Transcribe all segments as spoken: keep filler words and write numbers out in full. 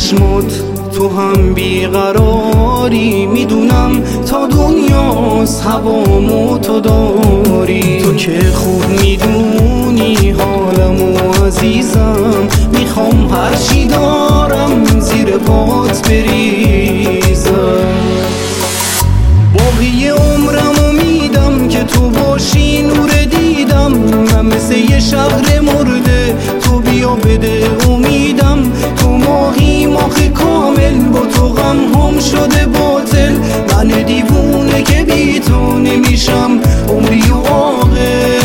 چشمات تو هم بیقراری، میدونم تا دنیاست هوامو تو داری. تو که خوب میدونی حالمو عزیزم، میخوام هرچی دارم زیر پات بریزم. باقی عمرمو میدم که تو باشی نور دیدم. من مثل یه شهر مرده تو بیا بده امیدم. تو ماهی ماه کامل با تو غم هم شده باطل. من دیوونه که بی تو نمیشم عمری و عاقل.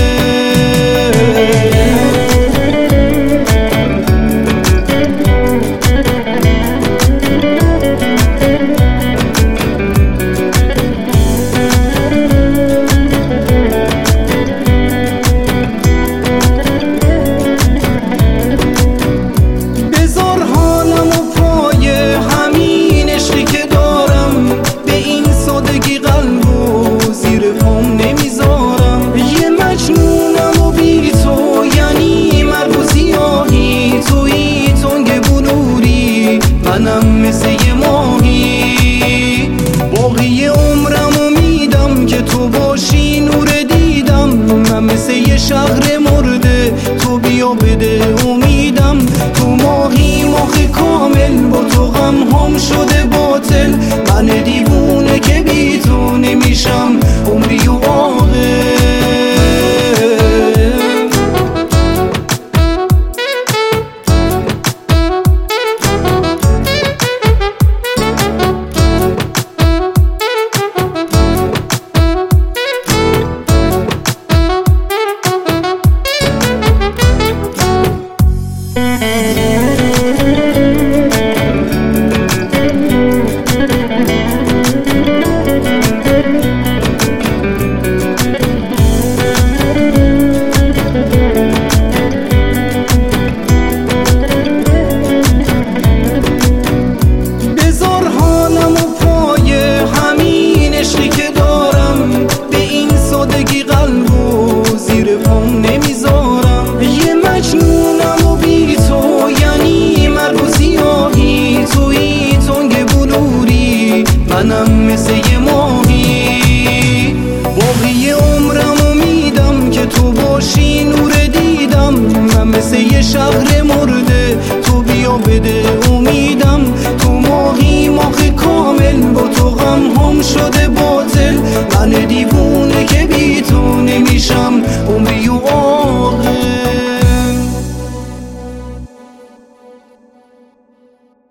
منم مثل یه ماهی، باقی عمرمو میدم که تو باشی نور دیدم. من مثل یه شهر مرده تو بیا بده امیدم. تو ماهی ماه کامل با تو غم هم شده باطل. من دیوونه که بی تو نمیشم عمری و عاقل. منم مثل یه ماهی، باقی عمرمو میدم که تو باشی نور دیدم. من مثل یه شهر مرده تو بیا بده امیدم. تو ماهی ماه کامل با تو غم هم شده